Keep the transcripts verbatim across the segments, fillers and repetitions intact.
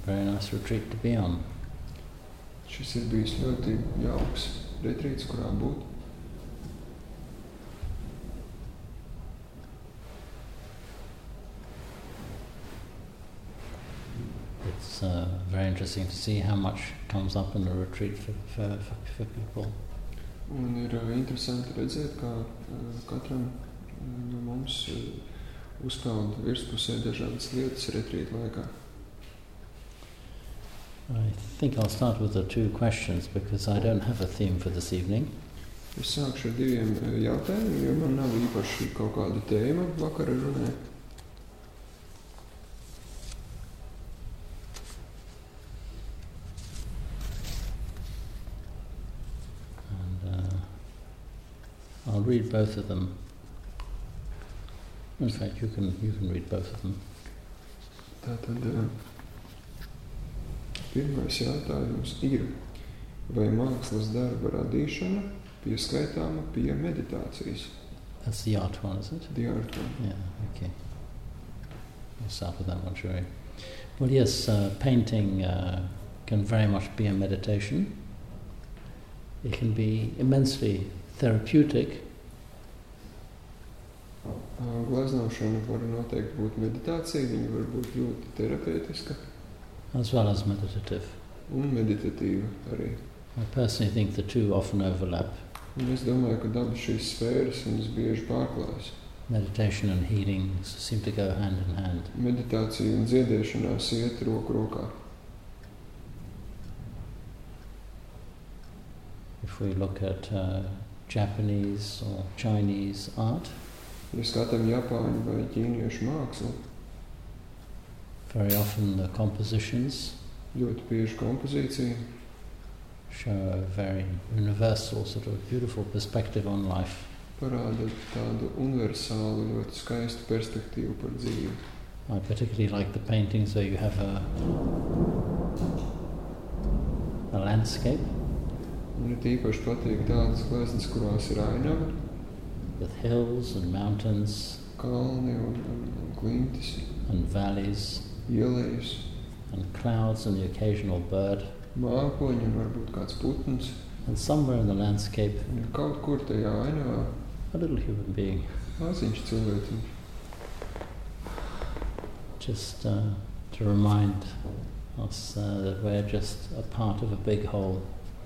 very nice retreat to be on. Šis ir bijis ļoti jauks retrīts, kurā būt. It's uh, very interesting to see how much comes up in a retreat for, for, for, for people. Un ir uh, interesanti redzēt, kā uh, katram uh, no mums uh, uzpeld virspusē dažādas lietas retrīta laikā. I think I'll start with the two questions because I don't have a theme for this evening. Es sākšu ar diviem uh, jautājumiem, jo man nav īpaši kaut kāda tēma vakara runē. I'll read both of them. In fact, you can you can read both of them. Tātad pirmais jautājums ir, vai mākslas darba radīšana pieskaitāma pie meditācijas? That's the art one, is it? The art one. Yeah, okay. We'll start with that one, shall we? Well, yes, uh, painting uh, can very much be a meditation. It can be immensely therapeutic. Gleznošana var noteikti būt meditācija, viņa var būt ļoti terapeitiska. As well as meditative. Un meditatīva arī. I personally think the two often overlap. Un es domāju, ka dabas šīs sfēras viņas bieži pārklājas. Meditation and healing seem to go hand in hand. Meditācija un dziedēšanās iet roku rokā. If we look at uh, Japanese or Chinese art, ja skatām Japāņu vai ķīniešu mākslu, very often the compositions ļoti bieži kompozīcija show a very universal, sort of beautiful perspective on life. Parāda tādu universālu, ļoti skaistu perspektīvu par dzīvi. I particularly like the paintings where you have a, a landscape. Man ir tīpaši patīk tādas gleznas, kurās ir ainava, with hills and mountains, kalni un, un, un klintis, and valleys, ielejas, and clouds and the occasional bird. Mākoņi un varbūt kāds putns. And somewhere in the landscape, un ir kaut kur tajā ainavā, a little human being. Maziņš cilvēciņš. Just uh, to remind us uh, that we're just a part of a big whole.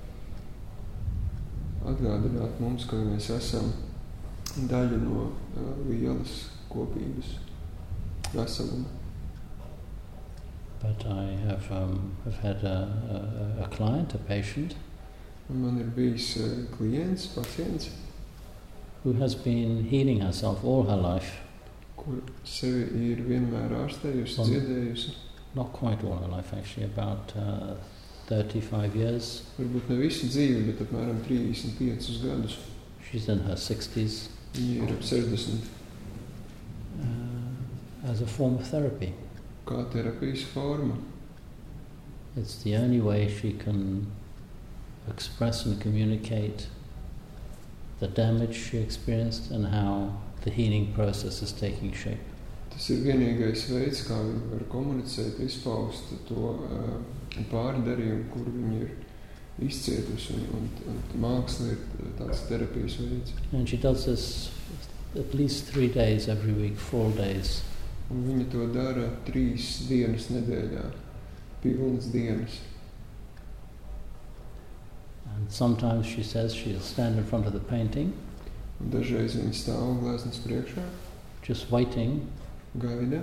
Atgādināt mums, ka mēs esam daļa no uh, lielas kopības veseluma. But I have, um, have had a, a, a client, a patient, un man ir bijis uh, klients, pacients, who has been healing herself all her life. Kur sevi ir vienmēr ārstējusi, Well, dziedējusi. Not quite all her life, actually, about uh, thirty-five years. Varbūt ne visu dzīvi, bet apmēram trīsdesmit piecus gadus. She's in her sixties. Viņa ir ap sešdesmit. Uh, as a form of therapy. Kā terapijas forma. It's the only way she can express and communicate the damage she experienced and how the healing process is taking shape. Tas ir vienīgais veids, kā viņi var komunicēt, izpaust to uh, pārdarījumu, kur viņi ir izcietusi, un, un, un māksla ir tāds terapijas veids. And she does this at least three days every week, full days. Un viņa to dara trīs dienas nedēļā, pilnas dienas. And sometimes she says she'll stand in front of the painting. Un dažreiz viņa stāv gleznas priekšā, just waiting gaida,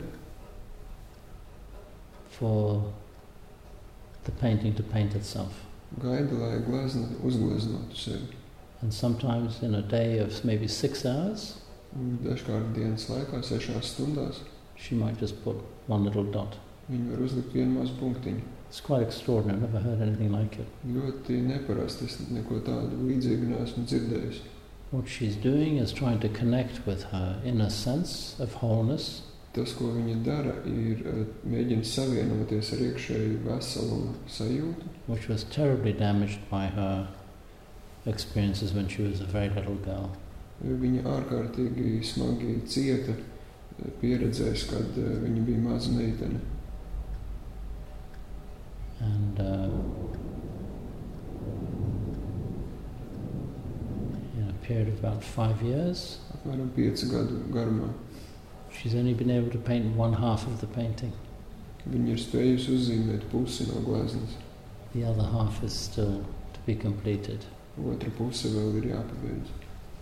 for the painting to paint itself. Gaida, lai glezna uzgleznotu sevi. And sometimes in a day of maybe six hours, un dažkārt dienas laikā, sešās stundās, she might just put one little dot. Viņa var uzlikt vienu mazu punktiņu. It's quite extraordinary. I've never heard anything like it. Ļoti neparasti, es neko tādu līdzīgu neesmu dzirdējis. What she's doing is trying to connect with her inner sense of wholeness. Tas, ko viņa dara, ir mēģina savienoties ar iekšēju veselumu sajūtu, which was terribly damaged by her experiences when she was a very little girl. Viņa ārkārtīgi smagi cieta pieredzēs, kad viņa bija maza meitene. period of about five years. Apmēram piecu gadu garumā. She's only been able to paint one half of the painting. Viņa ir spējusi uzzīmēt pusi no gleznas. The other half is still to be completed. Otra puse vēl ir jāpabeidz.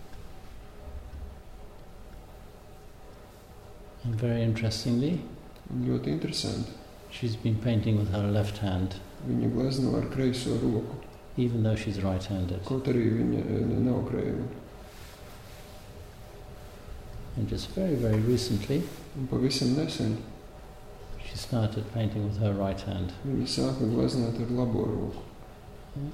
And very interestingly, Un ļoti interesanti. she's been painting with her left hand, Viņa glezno ar kreiso roku, even though she's right-handed. kaut arī viņa eh, nav kreiva. And just very, very recently, Un pavisam nesen she started painting with her right hand. viņa sāka gleznot ar labo roku. Yeah.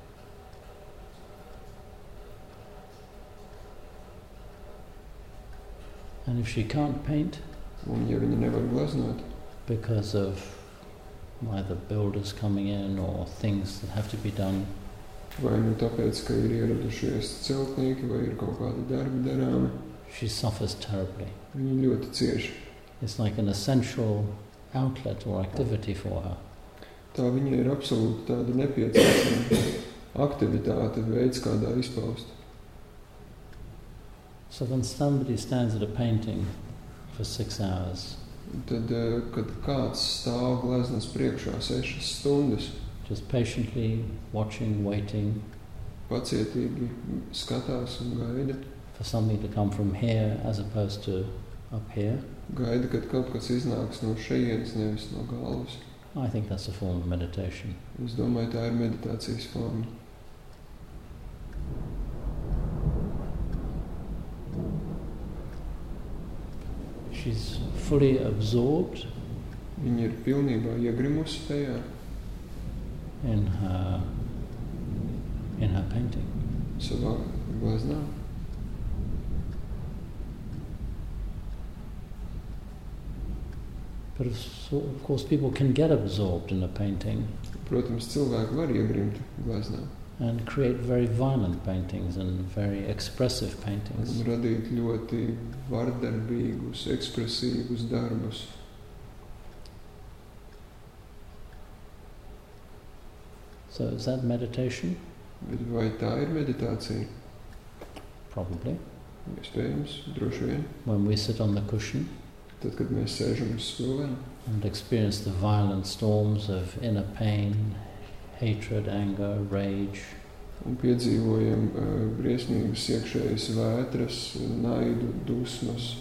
And if she can't paint Un ja viņa nevar gleznot, because of either builders coming in or things that have to be done, vai nu tāpēc, ka ir ieradušies celtnieki, vai ir kaut kādi darbi darāmi, she suffers terribly. viņa ļoti cieši. It's like an essential outlet or activity for her. Tā viņai ir absolūti tāda nepieciešama aktivitāte, veids, kādā izpaust. So when somebody stands at a painting for six hours, Tad, eh, kad kāds stāv gleznas priekšā sešas stundas, just patiently watching, waiting pacietīgi skatās un gaida, for something to come from here as opposed to up here, gaida, kad kaut kas iznāks no šejienes, nevis no galvas. I think that's a form of meditation. Es domāju, tā ir meditācijas forma. She's fully absorbed Viņa ir pilnībā iegrimusi tajā, in her in her painting. savā gleznā. But of, so, of course people can get absorbed in a painting Protams, cilvēki var iegrimt gleznā and create very violent paintings and very expressive paintings. un radīt ļoti vardarbīgus, ekspresīvus darbus. So is that meditation? Bet vai tā ir meditācija? Probably. Iespējams, droši vien. When we sit on the cushion Tad, kad mēs sēžam uz stūvēm and experience the violent storms of inner pain, hatred, anger, rage, un piedzīvojam uh, briesmīgas iekšējas vētras, naidu, dusmas.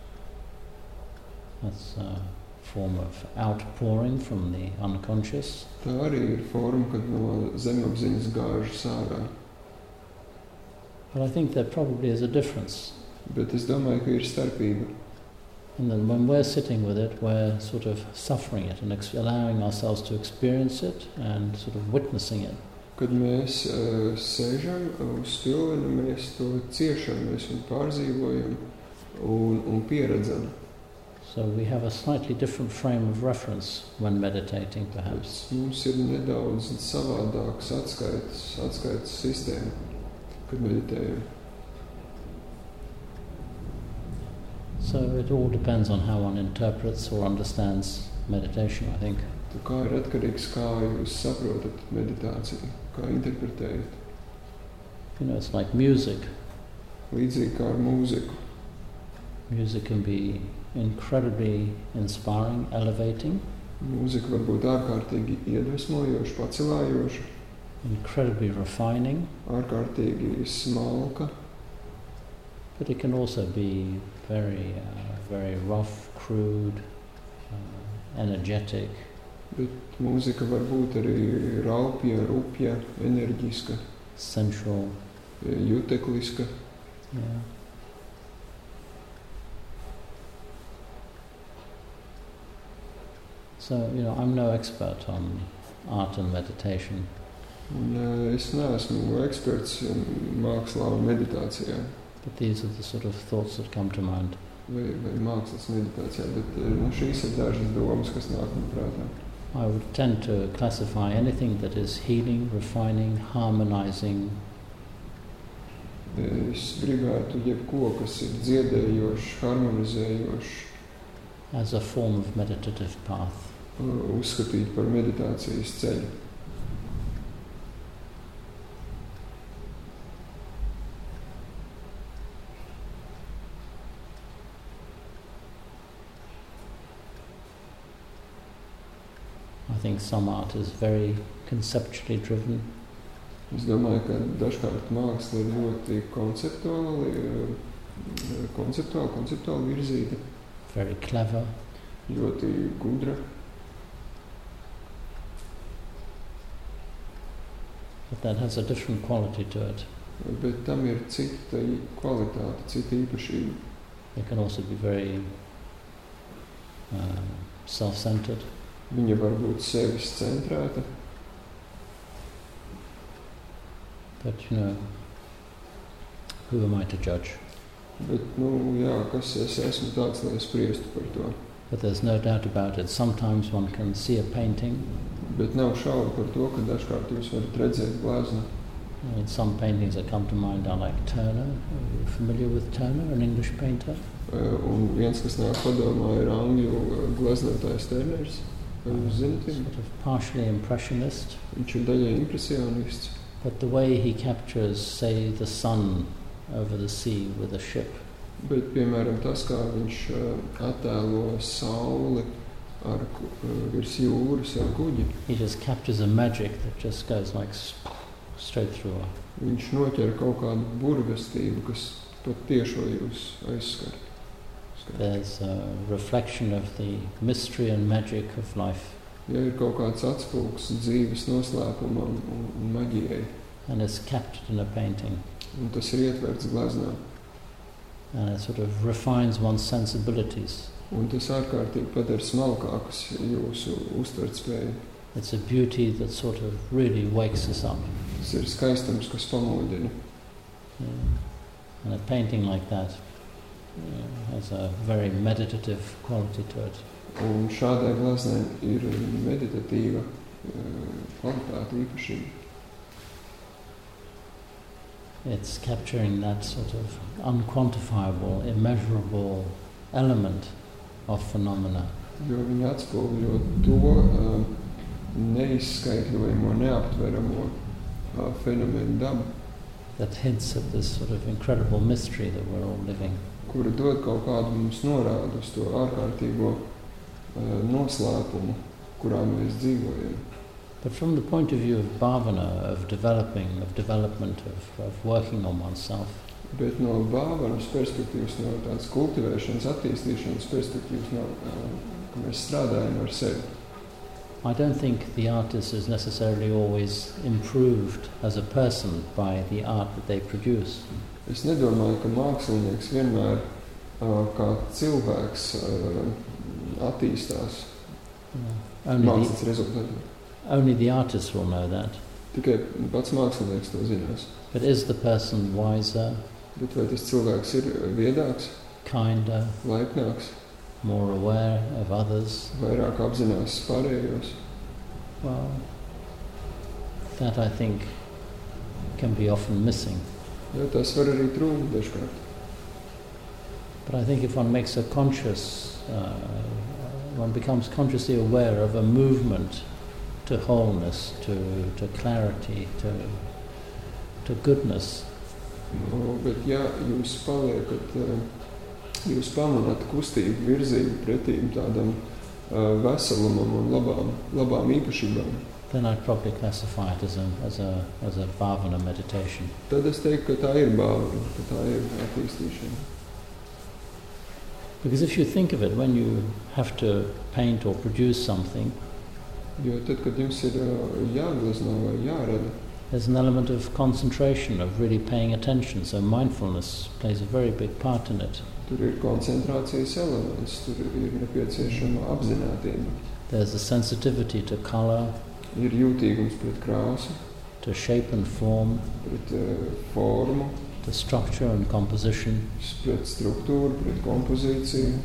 that's a form of outpouring from the unconscious. Tā arī ir forma, kad no zemapziņas gāžas ārā. But I think there probably is a difference. Bet es domāju, ka ir starpība. And then when we're sitting with it, we're sort of suffering it and ex- allowing ourselves to experience it and sort of witnessing it. Kad mēs uh, sēžam uz stūvena, mēs to ciešam, mēs viņu pārdzīvojam un, un pieredzam. So we have a slightly different frame of reference when meditating, perhaps. Mums ir nedaudz savādāks atskaites, atskaites sistēma, kad meditējam. So it all depends on how one interprets or understands meditation, I think. Tā kā ir atkarīgs, kā jūs saprotat meditāciju, kā interpretējat. You know, it's like music. Līdzīgi kā ar mūziku. Music can be incredibly inspiring, elevating, Mūzika var būt ārkārtīgi iedvesmojoša, pacelājoša, incredibly refining, ārkārtīgi smalka, but it can also be very, uh, very rough, crude, uh, energetic, bet mūzika var būt arī raupja, rupja, enerģiska, sensual. jutekliska. Yeah. So, you know, I'm no expert on art and meditation, Un, uh, es neesmu eksperts um, mākslā un meditācijā, but these are the sort of thoughts that come to mind. vai, vai mākslas meditācijā, bet uh, nu, šīs ir dažas domas, kas nāk man prātā. I would tend to classify anything that is healing, refining, harmonizing, Es gribētu jebko, kas ir dziedējošs, harmonizējošs, as a form of meditative path. uh, uzskatīt par meditācijas ceļu. I think some art is very conceptually driven. Es domāju, ka dažkārt māksla ir ļoti konceptuāli, konceptuāli, konceptuāli virzīta. Very clever. Ļoti gudra. But that has a different quality to it. Bet tam ir cita kvalitāte, cita īpašība. It can also be very uh, self-centered. Viņa var būt sevis centrēta. But, you know, who am I to judge? Bet, nu, jā, kas es esmu tāds, lai spriestu par to. But there's no doubt about it. Sometimes one can see a painting. Bet nav šaubu par to, ka dažkārt jūs varat redzēt gleznu. I mean, some paintings that come to mind are like Turner. Are you familiar with Turner, an English painter? Uh, un viens, kas nāk padomā, ir angļu gleznotājs Turners. Vai jūs zināt viņu? Sort of partially impressionist. Viņš ir daļai impresionists. But the way he captures, say, the sun over the sea with a ship. Bet, piemēram, tas, kā viņš uh, attēlo sauli ar, uh, virs jūras ar kuģi. He just captures a magic that just goes like straight through. Viņš noķer kaut kādu burvestību, kas pat tiešo jūs aizskar. There's a reflection of the mystery and magic of life. Ja ir kaut kāds atspulgs dzīves noslēpumam un, un maģijai. And it's captured in a painting. Un tas ir ietverts gleznā. And it sort of refines one's sensibilities. Un tas ārkārtīgi padara smalkākus jūsu uztvertspēju. It's a beauty that sort of really wakes us up. Tas ir skaistums, kas pamodina. Yeah. And a painting like that yeah, has a very meditative quality to it. Un šādai gleznai ir meditatīva uh, kvalitāte, īpašība. It's capturing that sort of unquantifiable, immeasurable element of phenomena. Jo viņi atspoguļo to uh, neizskaitļojamo, neaptveramo uh, fenomenu dabu. That hints at this sort of incredible mystery that we're all living. Kura dod kaut kādu mums norādu uz to ārkārtīgo uh, noslēpumu, kurā mēs dzīvojam. But from the point of view of bhavana, of developing, of development, of, of working on oneself, Bet no bāvanas perspektīvas, no tādas kultivēšanas, attīstīšanas perspektīvas, no, uh, ka mēs strādājam ar sevi. I don't think the artist is necessarily always improved as a person by the art that they produce. Es nedomāju, ka mākslinieks vienmēr uh, kā cilvēks uh, attīstās Yeah. Only, mākslas the, rezultātā. only the artist will know that. Tikai pats mākslinieks to zinās. But is the person wiser, Bet vai tas cilvēks ir viedāks, kinder, laipnāks, more aware of others? vairāk apzinās pārējos? Well, that I think can be often missing. Ja, tas var arī trūkt dažkārt. But I think if one makes a conscious, uh, one becomes consciously aware of a movement to wholeness, to, to clarity, to, to goodness. No, bet ja jūs paliekat, jūs pamanāt kustību virzību pretīm tādam uh, veselumam un labām, labām īpašībām, then I'd probably classify it as a, as a, as a bhavana meditation. tad es teiktu, ka tā ir bāvana, ka tā ir attīstīšana. Because if you think of it, when you have to paint or produce something, Jo tad, kad jums ir uh, jāglezno vai jārada, there's an element of concentration, of really paying attention. So mindfulness plays a very big part in it. tur ir koncentrācijas elements, tur ir nepieciešama apzinātība. There's a sensitivity to color, Ir jūtīgums pret krāsu, to shape and form, pret uh, formu, to structure and composition. pret struktūru, pret kompozīciju.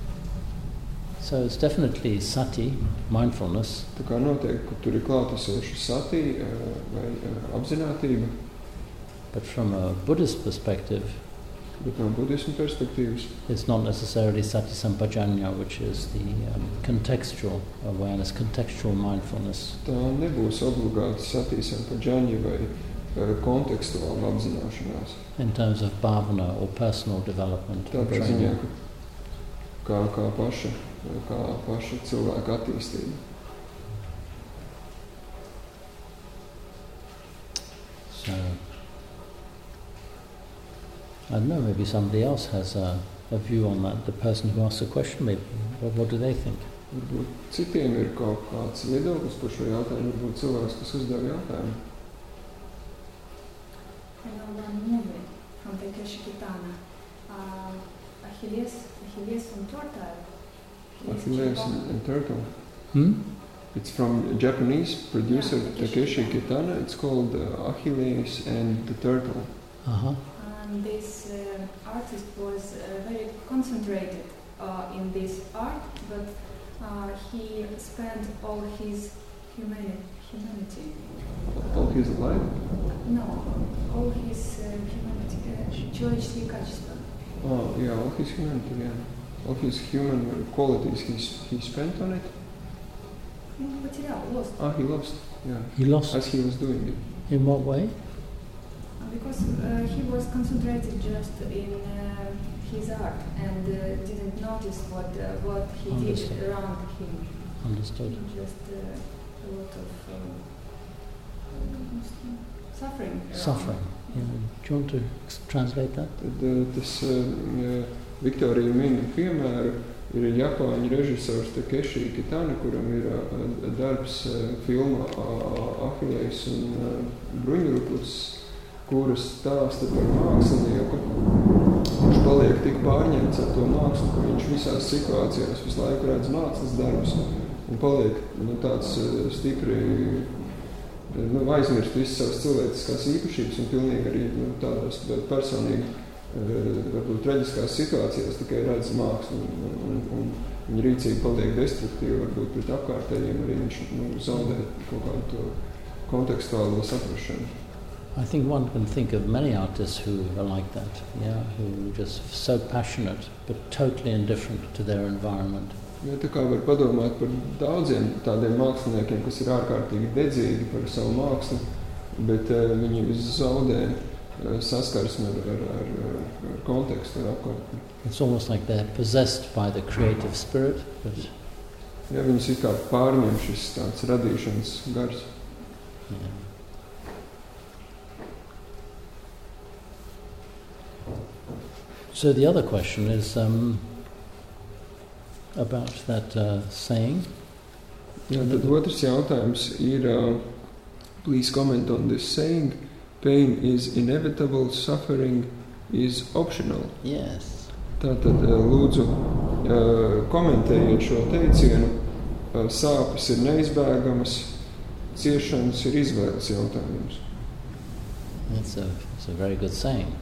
So it's definitely sati, mindfulness, Tā kā noteikti, ka tur ir klātesoša sati uh, vai uh, apzinātība, but from a Buddhist perspective, bet no budismu perspektīvas it's not necessarily sati sampajanya, which is the um, contextual awareness, contextual mindfulness. tā nebūs obligāti sati sampajaņa vai uh, kontekstuāla apzināšanās. In terms of bhavana or personal development or Tādā ziņā, training. ka kā, kā, paša, kā paša cilvēka attīstība. I don't know, maybe somebody else has a, a view on that, the person who asks a question, maybe. What, what do they think? Varbūt citiem ir kaut kāds viedoklis par šo jautājumu, varbūt cilvēks, kas uzdev jautājumu. I know one movie from Takeshi Kitano, uh, Achilles, Achilles and Turtle. Achilles and, and Turtle. Hmm? It's from Japanese producer Yeah, Takeshi Takeshi Kitano. It's called uh, Achilles and the Turtle. Uh-huh. And this uh, artist was uh, very concentrated uh, in this art, but uh, he spent all his humani- humanity. All his life? No, all his uh, humanity, uh, человеческие качества. Oh, yeah, all his humanity, yeah. All his human qualities he's, he spent on it. Ну, потерял, lost. Ah, he lost, yeah. He lost? As he was doing it. In what way? Uh, Because uh, he was concentrated just in uh, his art and uh, didn't notice what uh, what he Understood. did around him. Understood. Just uh, a lot of uh, suffering. around. Suffering. Yeah. Do you want to ex- translate that? Tad uh, tas uh, Viktorija min piemēru ir Japāņu režisors Takeshi Kitano, kuram ir uh, darbs uh, filma uh, Ahilejs un uh, Bruņurupucis, kuras stāsta par mākslinieku, kurš paliek tik pārņemts ar to mākslu, ka viņš visās situācijās visu laiku redz mākslas darbus un paliek nu, tāds uh, stipri nu, aizmirst visas savas cilvēciskās īpašības un pilnīgi arī nu, tādās personīgi varbūt traģiskās situācijās tikai redz mākslu un, un, un viņa rīcība paliek destruktīva, varbūt pret apkārtējiem arī viņš nu, zaudē kaut kādu to kontekstuālo saprašanu. I think one can think of many artists who are like that, yeah, who are just so passionate but totally indifferent to their environment. Ja, tā kā var padomāt par daudziem tādiem māksliniekiem, kas ir ārkārtīgi dedzīgi par savu mākslu, bet uh, viņi zaudē uh, saskarsmi ar, ar, ar, ar kontekstu, ar apkārtni. It's almost like they're possessed by the creative spirit, but Ja, viņus it kā pārņem šis tāds radīšanas gars. yeah. So the other question is um, about that uh, saying. Jā, tad otrs jautājums ir, uh, please comment on this saying, pain is inevitable, suffering is optional. Yes. Tātad uh, lūdzu uh, komentējiet šo teicienu, uh, sāpes ir neizbēgamas, ciešanas ir izvēles jautājums. That's a, that's a very good saying.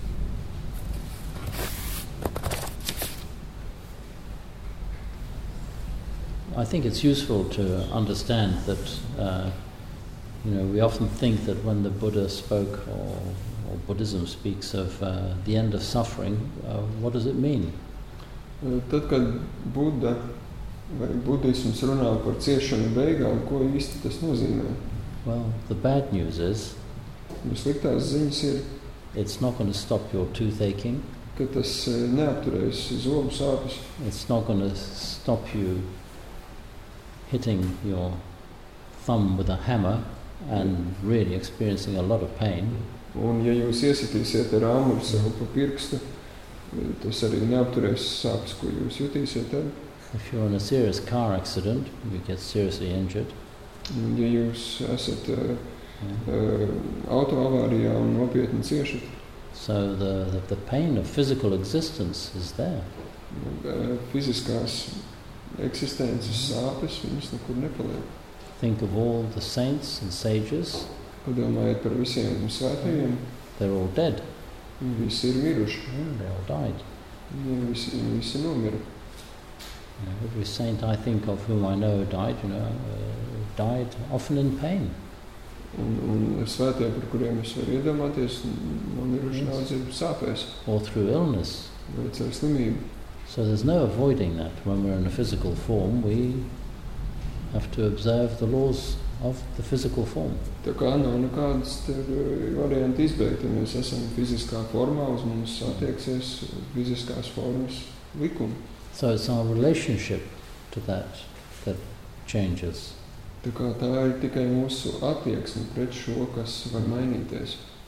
I think it's useful to understand that, uh, you know, we often think that when the Buddha spoke, or, or Buddhism speaks of uh, the end of suffering, uh, what does it mean? Uh, Tad, kad Buddha vai budisms runā par ciešanu beigām, ko īsti tas nozīmē? Well, the bad news is Nu, sliktās ziņas ir, it's not going to stop your tooth aching. ka tas uh, neapturēs zobu sāpes. It's not going to stop you hitting your thumb with a hammer and really experiencing a lot of pain. Un ja jūs iesitīsiet ar āmuru sev pa pirkstu, tas arī neapturēs sāpes, ko jūs jutīsiet tad. If you're in a serious car accident, you get seriously injured. Un ja jūs esat uh, Yeah. uh, autoavārijā un nopietni ciešat, So the, the, the pain of physical existence is there. uh, fiziskās eksistences sāpes, viņas nekur nepaliek. Think of all the saints and sages, Padomājiet par visiem svētajiem, they're all dead. viņi visi ir miruši, Yeah, they all died. viņi visi, viņi visi nomira. You know, every saint I think of whom I know died, you know, uh, died often in pain. Un, un svētie, par kuriem es varu iedomāties, nomiruši Yes. daudz ir sāpēs, Or through illness. vai ar slimību. So there's no avoiding that. When we're in a physical form, we have to observe the laws of the physical form. Tā kā nav nekādas varianti izbeigt, ja mēs esam fiziskā formā, uz mums attieksies fiziskās formas likumi. So it's our relationship to that that changes. Tā kā tā ir tikai mūsu attieksme pret šo, kas var mainīties.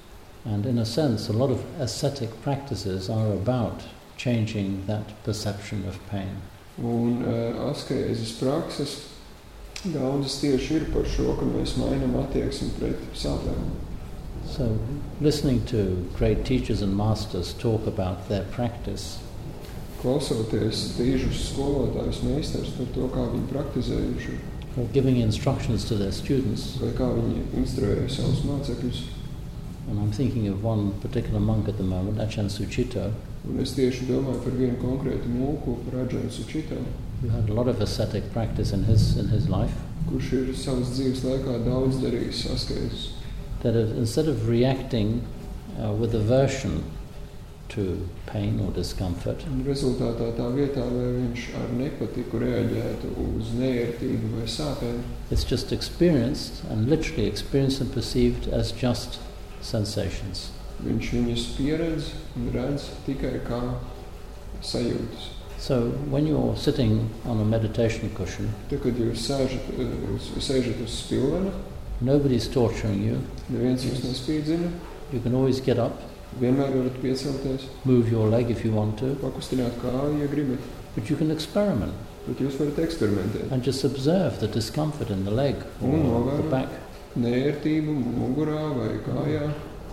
And in a sense, a lot of ascetic practices are about changing that perception of pain. Un uh, askēzes prakses daudzas tieši ir par šo, ka mēs mainam attieksmi pret sāpēm. So, listening to great teachers and masters talk about their practice, Klausoties tīžus skolotājus meistars par to, kā viņi praktizējuši, or giving instructions to their students, vai kā viņi instruēja savus mācekļus. and I'm thinking of one particular monk at the moment, Ajahn Sucitto, Un es tieši domāju par vienu konkrētu mūku, par Ajahnu Sucitto, who had a lot of ascetic practice in his in his life, kurš ir savas dzīves laikā daudz darījis askēzes. that if, instead of reacting uh, with aversion to pain or discomfort, Un rezultātā tā vietā, lai viņš ar nepatiku reaģētu uz neērtību vai sāpēm, it's just experienced and literally experienced and perceived as just sensations. viņš viņus pieredz un redz tikai kā sajūtas. So when you're sitting on a meditation cushion, Tad, kad jūs sēžat, jūs sēžat uz spilvena, nobody's torturing you, neviens jūs nespīdzina, you can always get up, vienmēr varat piecelties, move your leg if you want to, pakustināt kāju, ja gribat, but you can experiment bet jūs varat eksperimentēt. and just observe the discomfort in the leg or Un the novēro back. neērtību mugurā vai kājā.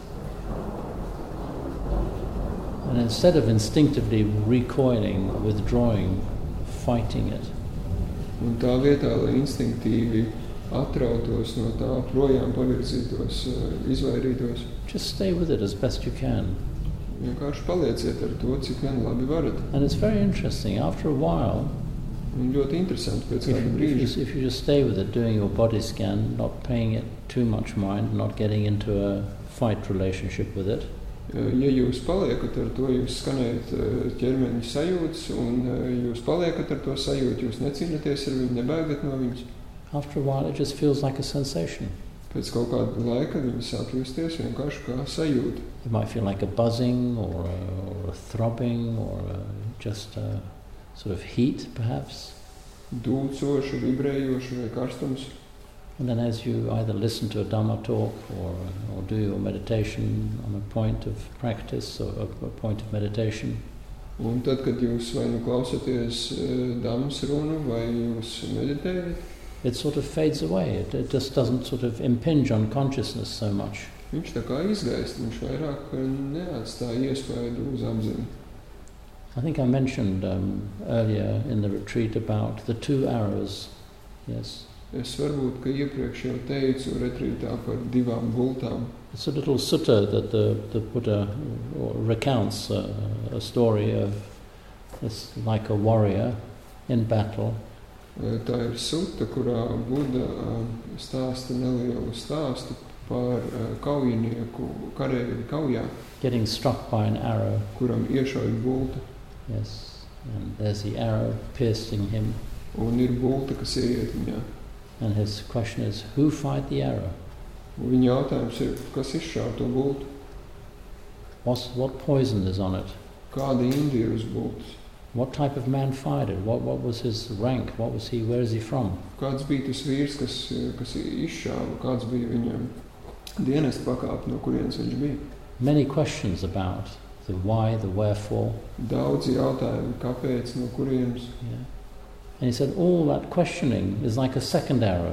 And instead of instinctively recoiling, withdrawing, fighting it, Un tā vietā, lai instinktīvi atrautos no tā, projām pavirzītos, izvairītos, just stay with it as best you can. vienkārši palieciet ar to, cik vien labi varat. And it's very interesting, after a while, Un ļoti interesanti pēc if, kāda if, brīža, you, if you just stay with it, doing your body scan, not paying it too much mind, not getting into a fight relationship with it, ja jūs paliekat ar to, jūs skanējat ķermeņa sajūtas, un jūs paliekat ar to sajūtu, jūs necīnaties ar viņu, nebēgat no viņas, after a while it just feels like a sensation. pēc kaut kāda laika viņi sāk justies vienkārši kā sajūta. It might feel like a buzzing or a, or a throbbing or a, just a sort of heat, perhaps. Dūcoši, vibrējoši vai karstums. And then as you either listen to a Dhamma talk or, or do your meditation on a point of practice or a, a point of meditation, Un tad, kad jūs vai nu klausaties Dhammas runu vai jūs meditējat, it sort of fades away. It, it just doesn't sort of impinge on consciousness so much. viņš tā kā izgaist, viņš vairāk neatstāja iespēju uz apziņu. I think I mentioned um, earlier in the retreat about the two arrows. Yes. Es varbūt, ka iepriekš jau teicu retrītā par divām gultām. It's a little sutta that the, the Buddha recounts uh, a story of this, like a warrior in battle. Tā ir suta, kurā Buda stāsta nelielu stāstu par kaujinieku kareivju kaujā, Getting struck by an arrow. kuram iešauj bulta, Yes. And there's the arrow piercing him. un ir bulta, kas ieiet viņā. And his question is, who fired the arrow? Un viņa jautājums ir, kas izšāva to bultu? What's, what poison is on it? Kāda indi ir uz bultas? What type of man fired it? What, what was his rank? What was he? Where is he from? Kāds bija tas vīrs, kas, kas izšāva? Kāds bija viņa dienesta pakāpe, no kurienes viņš bija? Many questions about the why, the wherefore. Daudzi jautājumi, kāpēc, no kurienes. Yeah. And he said all that questioning is like a second arrow.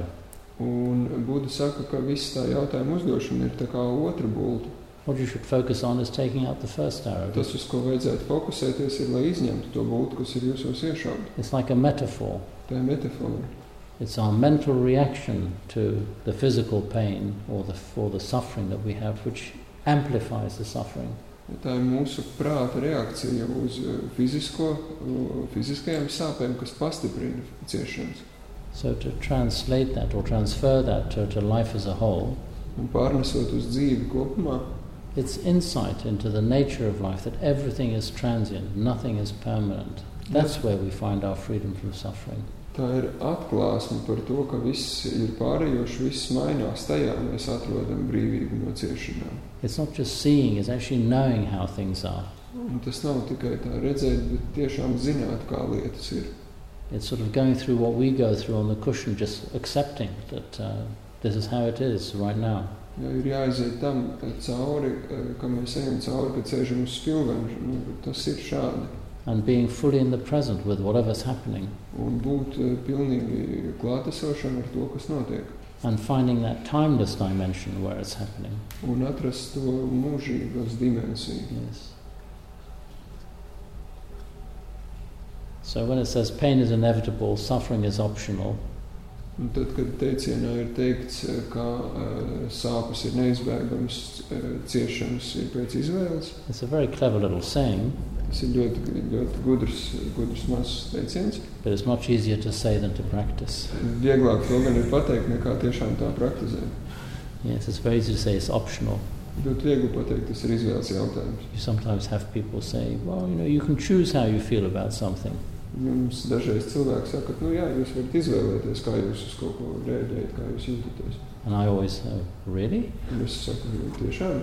Un Buda saka, ka viss tā jautājuma uzdošana ir tā kā otra bulta. What you should focus on is taking out the first arrow. Tas, uz ko vajadzētu fokusēties, ir, lai izņemtu to bultu, kas ir jūsos iešauta. It's like a metaphor. Tā ir metafora. It's our mental reaction to the physical pain or the, or the suffering that we have, which amplifies the suffering. Tā ir mūsu prāta reakcija uz fizisko, fiziskajām sāpēm, kas pastiprina ciešanas. So to translate that or transfer that to, to life as a whole, Un pārnesot uz dzīvi kopumā, it's insight into the nature of life, that everything is transient, nothing is permanent. That's where we find our freedom from suffering. tā ir atklāsme par to, ka viss ir pārējoši, viss mainās, tajā mēs atrodam brīvību no ciešanām. It's not just seeing, it's actually knowing how things are. Un tas nav tikai tā redzēt, bet tiešām zināt, kā lietas ir. It's sort of going through what we go through on the cushion, just accepting that uh, this is how it is right now. Ja, ir jāaiziet tam cauri, ka mēs ejam cauri, kad sēžam uz spilvenžu. Nu, tas ir šādi. And being fully in the present with whatever's happening. Un būt uh, pilnīgi klātesošam ar to, kas notiek. And finding that timeless dimension where it's happening. Un atrast to mūžības dimensiju. Yes. So when it says pain is inevitable, suffering is optional. Un tad, kad teicienā ir teikts, ka uh, sāpes ir neizbēgamas, uh, ciešanas ir pēc izvēles. It's a very clever little saying. Tas ir ļoti, ļoti gudrs, gudrs mazs teiciens. But it's much easier to say than to practice. Vieglāk to gan ir pateikt, nekā tiešām tā praktizēt. Yes, it's very easy to say it's optional. Ļoti viegli pateikt, tas ir izvēles jautājums. You sometimes have people say, well, you know, you can choose how you feel about something. Jums dažreiz cilvēki saka, nu jā, jūs varat izvēlēties, kā jūs uz kaut ko rēģējat, kā jūs jūtaties. And I always say, really? Un es saku, tiešām.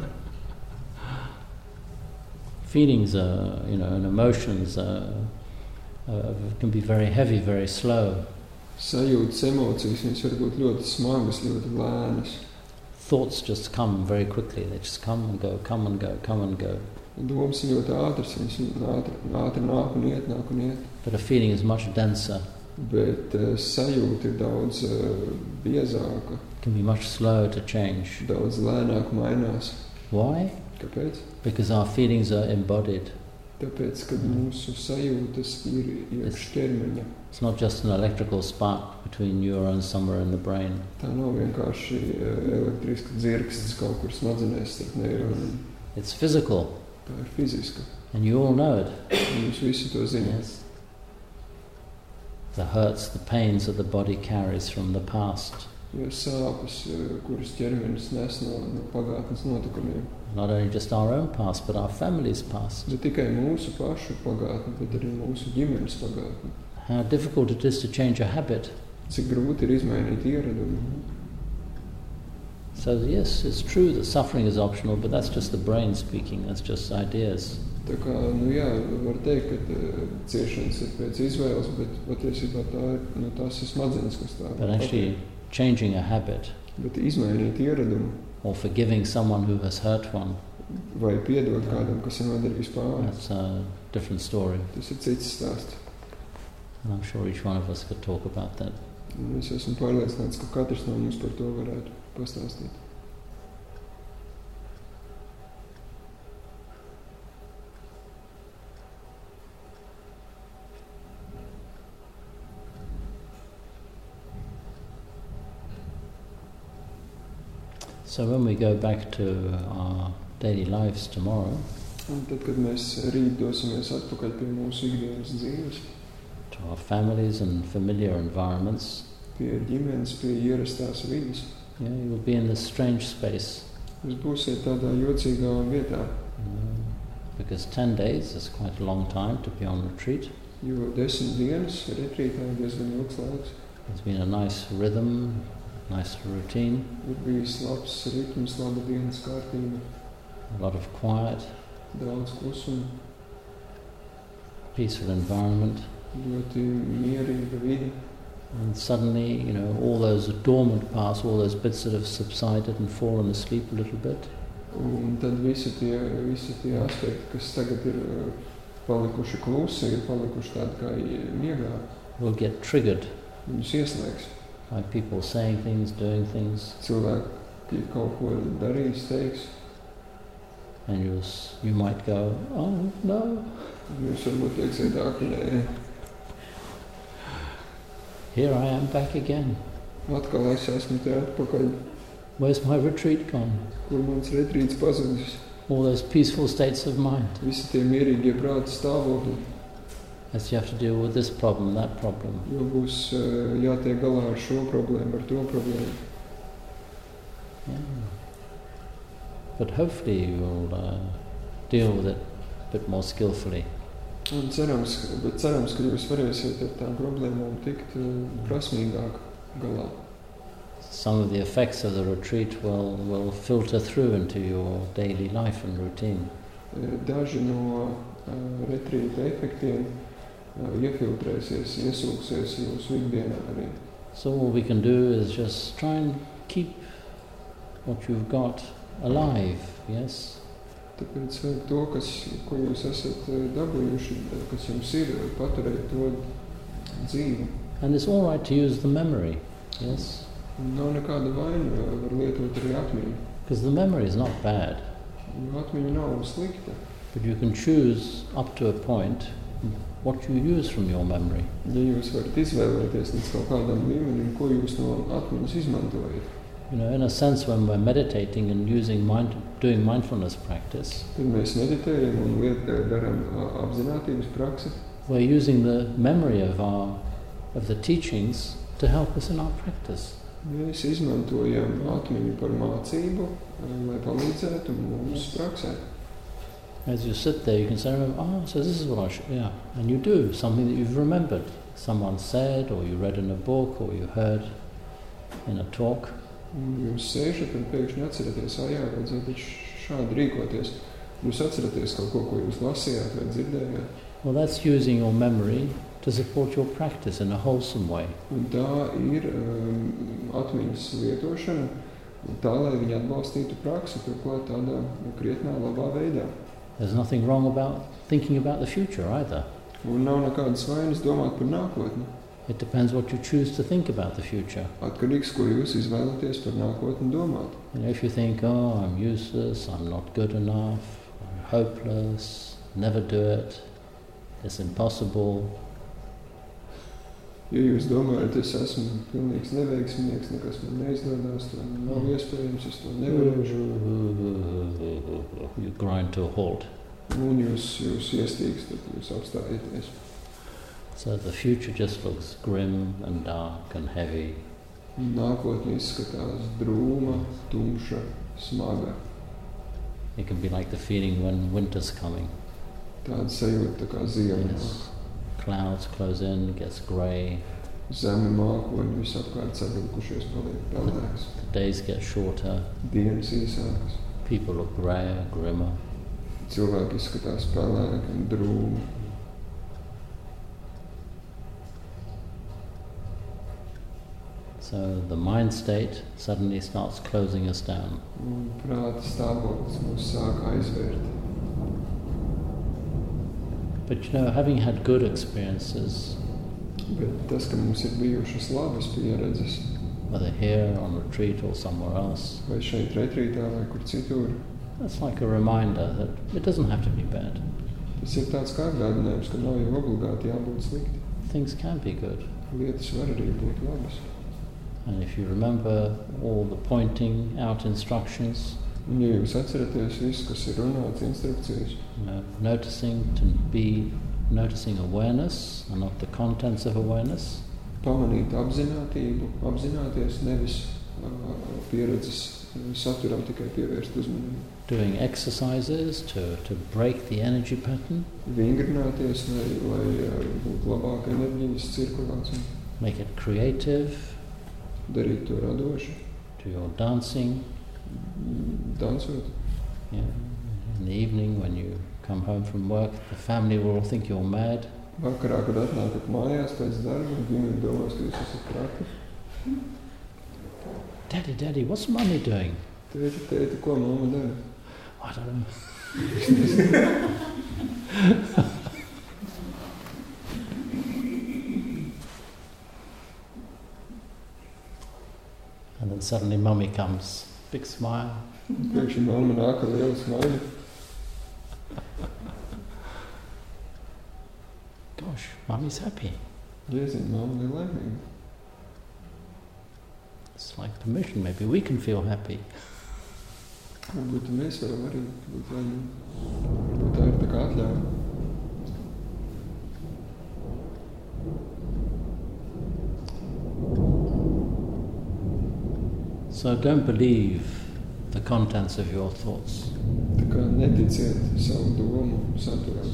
Feelings are, you know, and emotions are, uh, can be very heavy, very slow. Sajūtas, emocijas, viņas var būt ļoti smagas, ļoti lēnas. Thoughts just come very quickly. They just come and go, come and go, come and go. Domas ir ļoti ātras, viņas ātri, ātri nāk un iet, nāk un iet. But a feeling is much denser. Bet uh, sajūta ir daudz uh, biezāka. It can be much slower to change. Daudz lēnāk mainās. Why? Kāpēc? Because our feelings are embodied. Tāpēc, kad mūsu sajūtas ir iekš ķermeņa. It's not just an electrical spark between neurons somewhere in the brain. Tā nav vienkārši uh, elektrisks dzirksts kaut kur smadzenēs starp neironiem. It's physical. Tā ir fiziska. And you all know it. Un jūs visi to zināt. Yes. The hurts, the pains that the body carries from the past. Jo sāpes, kuras ķermenis nes no, no pagātnes notikumiem. Not only just our own past, but our family's past. Ne tikai mūsu pašu pagātne, bet arī mūsu ģimenes pagātne. How difficult it is to change a habit. Cik grūti ir izmainīt ieradumu. So yes, it's true that suffering is optional, but that's just the brain speaking, that's just ideas. Tā kā, nu jā, var teikt, ka uh, ciešanas ir pēc izvēles, bet patiesībā tā ir, nu, tās ir smadzenes, kas tā. But actually changing a habit. Bet izmainīt ieradumu. Or forgiving someone who has hurt one. Vai piedot kādam, kas ir nodarījis pāri. That's a different story. Tas ir cits stāsts. And I'm sure each one of us could talk about that. Un es esmu pārliecināts, ka katrs no mums par to varētu pastāstīt. So when we go back to our daily lives tomorrow, un tad, kad mēs rīt dosimies atpakaļ pie mūsu ikdienas dzīves, to our families and familiar environments, pie ģimenes, pie ierastās vidas, yeah, you will be in this strange space. Jūs būsiet tādā jocīgā vietā. Mm, because ten days is quite a long time to be on retreat. Jo desmit dienas retrītā ir diezgan ilgs laiks. There's been a nice rhythm, nice routine. Ir bijis labs ritms, laba dienas kārtība. A lot of quiet. Daudz klusuma. Peaceful environment. Ļoti mierīga vidi. And suddenly, you know, all those dormant parts, all those bits that have subsided and fallen asleep a little bit. Un tad visi tie, visi tie aspekti, kas tagad ir palikuši klusi, ir palikuši tādi kā miegā. Will get triggered. Viņus ieslēgs. By people saying things, doing things. Cilvēki kaut ko darīs, teiks. And you you might go, oh no. Jūs varbūt teiksiet, ak, nē. Here I am back again. Atkal es esmu te atpakaļ. Where's my retreat gone? Kur mans retrīts pazudis? All those peaceful states of mind. Visi tie mierīgie prāta stāvokļi. As you have to deal with this problem, that problem. Jo būs uh, jātiek galā ar šo problēmu, ar to problēmu. Yeah. But hopefully you'll uh, deal with it a bit more skillfully. Un cerams, bet cerams, ka jūs varēsiet ar tām problēmām tikt uh, prasmīgāk galā. Some of the effects of the retreat will, will filter through into your daily life and routine. Daži no uh, retrīta efektiem uh, iefiltrēsies, iesūksies jūsu ikdienā arī. So all we can do is just try and keep what you've got alive, yes? Tāpēc vajag to, kas, ko jūs esat dabūjuši, kas jums ir, paturēt to dzīvu. And it's all right to use the memory, yes? Un nav nekāda vaina, var lietot arī atmiņu. Because the memory is not bad. Jo atmiņa nav slikta. But you can choose up to a point what you use from your memory. Ja jūs varat izvēlēties līdz kaut kādam līmenim, ko jūs no atmiņas izmantojat. You know, in a sense, when we're meditating and using mind, doing mindfulness practice, Kad mēs meditējam un liet, daram apzinātības praksi, we're using the memory of our of the teachings to help us in our practice. mēs izmantojam atmiņu par mācību, lai palīdzētu mums praksē. As you sit there, you can say, "Oh, so this is what I should," yeah, and you do something that you've remembered. Someone said, or you read in a book, or you heard in a talk. Un jūs sēžat un pēkšņi atceraties, ah, jā, vajadzētu šādi rīkoties. Jūs atceraties kaut ko, ko jūs lasījāt vai dzirdējāt. Well, that's using your memory to support your practice in a wholesome way. Un tā ir um, atmiņas lietošana, tā, lai viņi atbalstītu praksi, turklāt tādā krietnā labā veidā. There's nothing wrong about thinking about the future either. Un nav nekādas vainas domāt par nākotni. It depends what you choose to think about the future. Atkarīgs, ko jūs izvēlaties par nākotni domāt. You know, if you think, "Oh, I'm useless, I'm not good enough, I'm hopeless, never do it, it's impossible." Ja jūs domājat, es esmu pilnīgs neveiksminieks, nekas man neizdodas, to nav iespējams, es to nevarēšu. You grind to a halt. Un jūs, jūs iestīkstat, jūs apstājieties. So the future just looks grim and dark and heavy. Nākotne izskatās drūma, tumša, smaga. It can be like the feeling when winter's coming. Tāda sajūta tā kā ziema. Yes. Clouds close in, gets grey. Zemi mākoņi visapkārt savilkušies, paliek pelēks. The days get shorter. Dienas īsākas. People look greyer, grimmer. Cilvēki izskatās pelēki un drūmi. So the mind state suddenly starts closing us down. Un prāta stāvoklis mūs sāk aizvērt. But you know, having had good experiences, Bet tas, ka mums ir bijušas labas pieredzes, whether here on retreat or somewhere else, vai šeit retrītā vai kur citur, that's like a reminder that it doesn't have to be bad. tas ir tāds kā atgādinājums, ka nav jau obligāti jābūt slikti. Things can be good. Lietas var arī būt labas. And if you remember all the pointing out instructions, Un ja jūs atceraties visu, kas ir runāts instrukcijas, you know, noticing to be noticing awareness and not the contents of awareness, pamanīt apzinātību, apzināties nevis uh, pieredzes saturam tikai pievērst uzmanību. doing exercises to, to break the energy pattern, Vingrināties, lai, lai uh, būtu labāka enerģijas cirkulācija, make it creative, darīt to radoši, do your dancing, dansot. yeah. In the evening when you come home from work, the family will all think you're mad. Vakarā, kad atnākat mājās pēc darba, ģimene domās, ka jūs esat krati. Daddy, Daddy, what's Mummy doing? Tēti, tēti, ko mamma dara? I don't know. And then suddenly Mummy comes, big smile. Pēkšņi mamma nāk ar lielu smaiļu. Gosh, Mummy's happy. Jēziņ, mamma ir laimīga. It's like permission, maybe we can feel happy. Varbūt mēs varam arī būt laimīgi. Varbūt tā ir tā kā atļauja. So don't believe the contents of your thoughts. Tā kā neticiet savu domu saturam.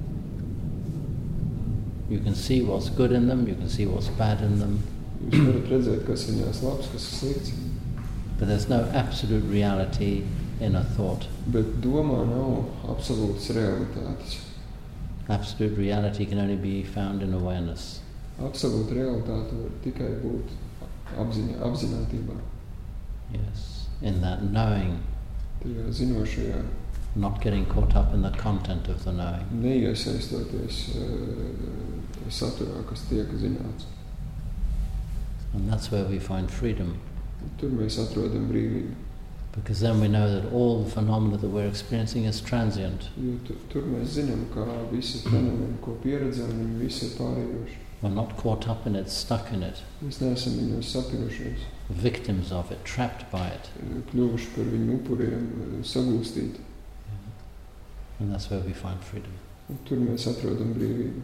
You can see what's good in them, you can see what's bad in them, Jūs varat redzēt, kas viņās labs, kas ir slikts. but there's no absolute reality in a thought. Bet domā nav absolūtas realitātes. Absolute reality can only be found in awareness. Absolūta realitāte var tikai būt apziņā, apzinātībā. Yes. in that knowing, tajā zinošajā, not getting caught up in the content of the knowing. neiesaistoties uh, saturā, kas tiek zināts. And that's where we find freedom. Tur mēs atrodam brīvību. Because then we know that all the phenomena that we're experiencing is transient. Jo tu, tur mēs zinām, kā visi fenomeni, ko pieredzam, viņi visi ir pārējoši. We're not caught up in it, stuck in it, Mēs neesam viņos sapirušies, victims of it, trapped by it. kļuvuši par viņu upuriem, sagūstīti. And that's where we find freedom. Un tur mēs atrodam brīvību.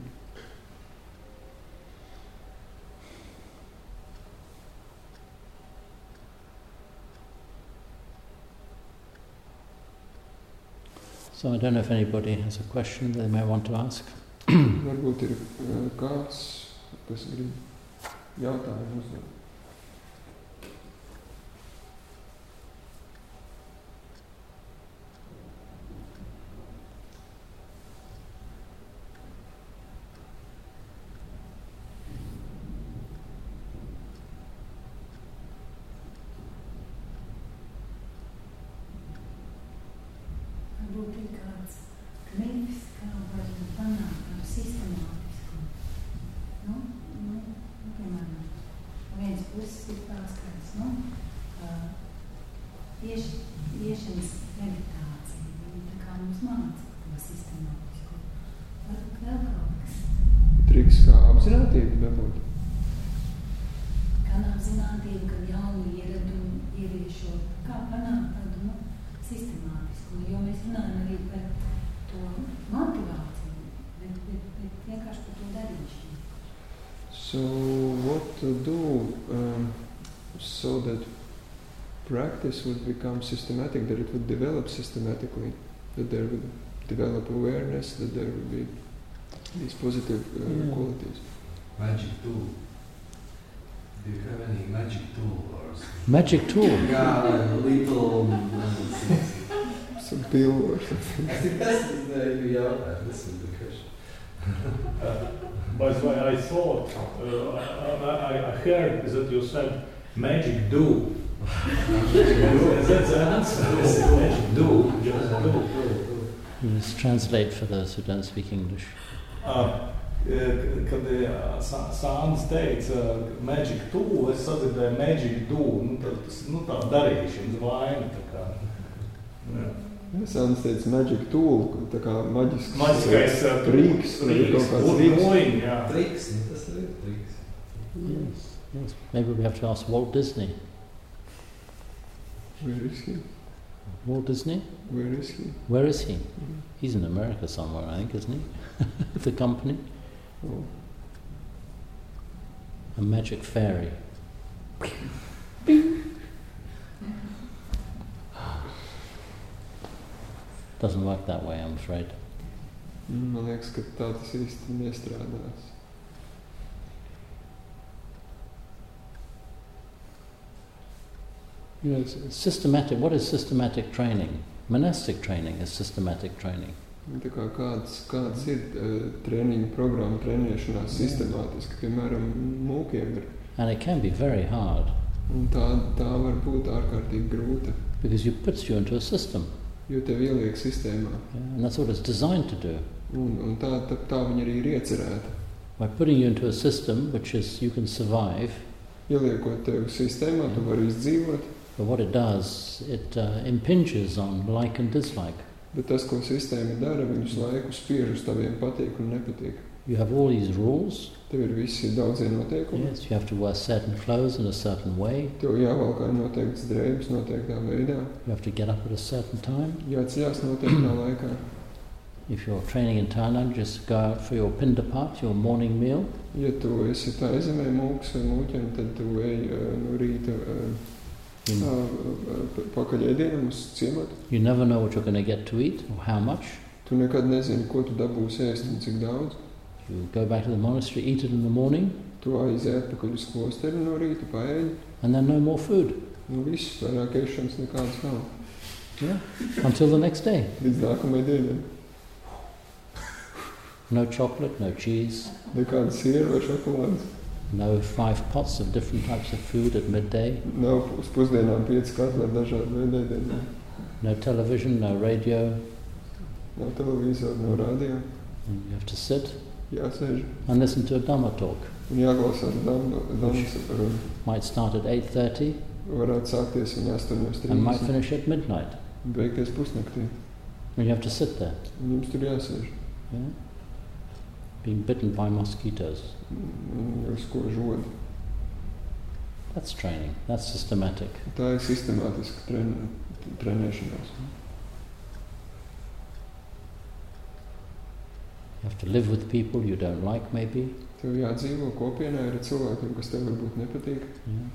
So I don't know if anybody has a question they may want to ask. Varbūt ir uh, kāds, kas grib jautājumu uzdot. Varbūt ir kāds knips, kā var panākt tādu sistemātisku. Nu, nu, nu, piemēram, no vienas puses ir tās, kāds, nu, uh, ieš, iešanas meditācija, tā kā mums māca to sistemātisku. Varbūt vēl kaut kas. Triks kā apzinātība dabūt. Kā apzinātība, kad jaunu ieradumu ieviešot, kā panākt tādu, nu, sistemātisku, jo mēs runājam arī par to motivāciju, bet, bet, bet vienkārši par to darīšanu. So what to do um, so that practice would become systematic, that it would develop systematically, that there would develop awareness, that there would be these positive uh, Yeah. qualities. Magic tool. Do you have any magic tool or something? Magic tool. Yeah, like a little. Some pill or something. I think that's the yeah. This is the question. Uh, by the way, I thought, uh, I, I heard that you said magic do. Is that the answer? Magic do. Just do, do, do. Let's translate for those who don't speak English. Uh, kad uh, Sāns teica magic tool, es sadzirdēju magic do, nu, tā, nu tā darīšanas vaina, tā kā. Jā. Sāns teica magic tool, tā kā maģisks Maģiskais uh, rīks, vai kaut kāds Wood rīks. blowing, jā. Tricks, tas ir tricks. Yes, yes. Maybe we have to ask Walt Disney. Where is he? Walt Disney? Where is he? Where is he? He's in America somewhere, I think, isn't he? The company. Oh. A magic fairy. Doesn't work that way, I'm afraid. Man liekas, ka tā tas īsti nestrādās. You know, it's it's systematic. What is systematic training? Monastic training is systematic training. Tā kā kāds, kāds ir uh, treniņu programma, trenēšanās sistemātiski, piemēram, mūkiem ir. And it can be very hard Un tā, tā var būt ārkārtīgi grūta, because it puts you into a system. jo tev ieliek sistēmā. Yeah? And that's what it's designed to do. Un, un tā, tā, tā viņa arī ir iecerēta. By putting you into a system which is you can survive, Ieliekot tev sistēmā, tu vari izdzīvot, but what it does, it uh, impinges on like and dislike. bet tas, ko sistēma dara, viņus laiku spiež uz taviem patīk un nepatīk. You have all these rules. Tev ir visi daudzie noteikumi. Yes, you have to wear certain clothes in a certain way. Tev jāvalkā noteikts drēbes noteiktā veidā, You have to get up at a certain time. jāceļās noteiktā laikā. If you're training in Thailand, just go out for your pindapat, your morning meal. Ja tu esi Taizemē mūks vai mūķiem, tad tu ej uh, no rīta uh, You, uh, uh, pakaļ ēdienam uz ciematu. you never know what you're going to get to eat or how much. Tu nekad nezini, ko tu dabūsi ēst un cik daudz. You go back to the monastery, eat it in the morning, Tu aiziet atpakaļ uz klosteri no rīta, paēdi. and then no more food. Nu viss, vairāk ēšanas nekādas nav. Yeah, until the next day. Līdz nākamajai dienai. No chocolate, no cheese, Nekāda siera vai šokolādes. No five pots of different types of food at midday. Nav uz pusdienām pieci katli ar dažādu veidu ēdieniem. No television, no radio. Nav televīzora, nav radio. And you have to sit Jāsēž and listen to a Dhamma talk. un jāklausās Dhammas runu. Might start at eight thirty Varētu sākties viņa astoņos and might trīsdesmit finish at midnight. un beigties pusnaktī. And you have to sit there, Un jums tur jāsēž. yeah? Being bitten by mosquitoes. Un jūs ko žodi. That's training. That's systematic. Tā ir sistemātiska tren, trenēšanās. You have to live with people you don't like, maybe. Tev jādzīvo kopienā ar cilvēkiem, kas tev varbūt nepatīk. Yeah.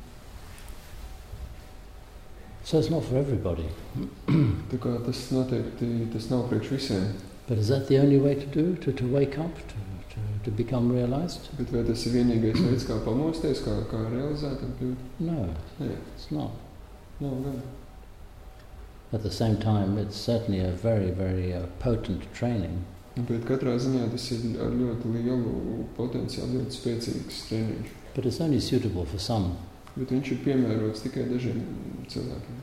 So it's not for everybody. Tā kā tas noteikti, tas nav priekš visiem. But is that the only way to do, to, to wake up, to, to, to become realized? Bet vai tas ir vienīgais veids, kā pamosties, kā, kā realizēt un kļūt? No, Nē, it's not. nav gan. At the same time, it's certainly a very, very uh, potent training. Bet katrā ziņā tas ir ar ļoti lielu potenciālu, ļoti spēcīgs treniņš. But it's only suitable for some. Bet viņš ir piemērots tikai dažiem cilvēkiem.